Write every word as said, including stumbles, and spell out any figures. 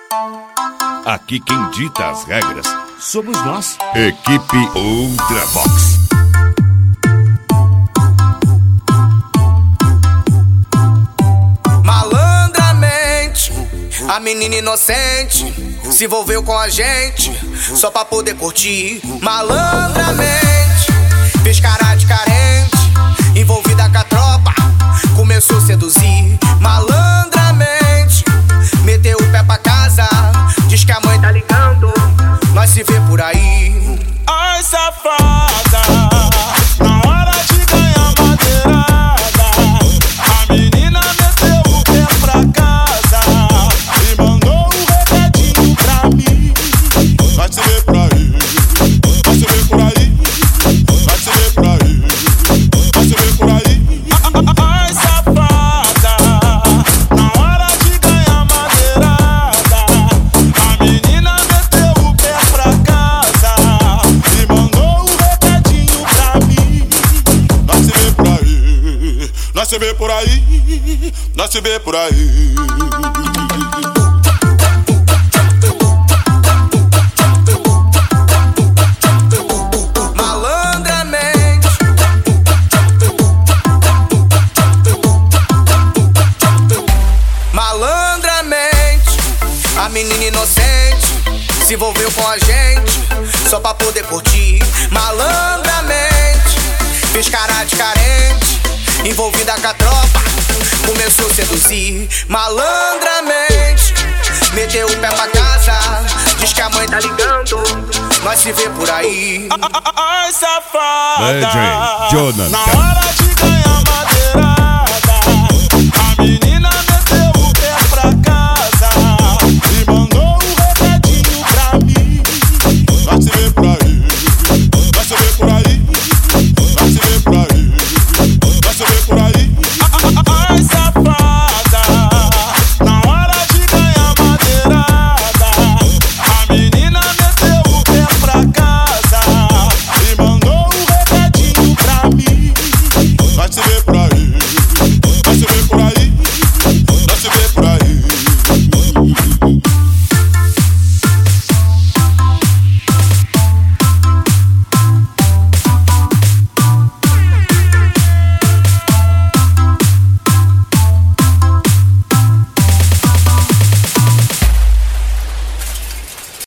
Aqui quem dita as regras somos nós. Equipe Ultravox. Malandramente, a menina inocente se envolveu com a gente só pra poder curtir. Malandramente, fez cara de carente, envolvida com a tropa, começou a seduzir. Malandramente, meteu o pé pra casa, diz que a mãe tá ligando, nós se vê por aí. Ai, safada, na hora de ganhar madeirada, a menina meteu o pé pra casa e mandou um recadinho pra mim. Vai se ver por aí, vai se ver por aí, vai se ver por aí, vai se ver por aí. Ai, safada, na hora de ganhar madeirada, a menina meteu o pé pra casa e mandou um recadinho pra mim. Nós se vê por aí, nós se vê por aí, nós se vê por aí. A menina inocente se envolveu com a gente só pra poder curtir. Malandramente, fez cara de carente, envolvida com a tropa, começou a seduzir. Malandramente, meteu o pé pra casa, diz que a mãe tá ligando, nós se vê por aí. Ai, safada, D J Jonathan. na hora de ganhar madeira,